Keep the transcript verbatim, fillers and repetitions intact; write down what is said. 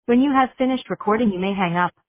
When you have finished recording, you may hang up.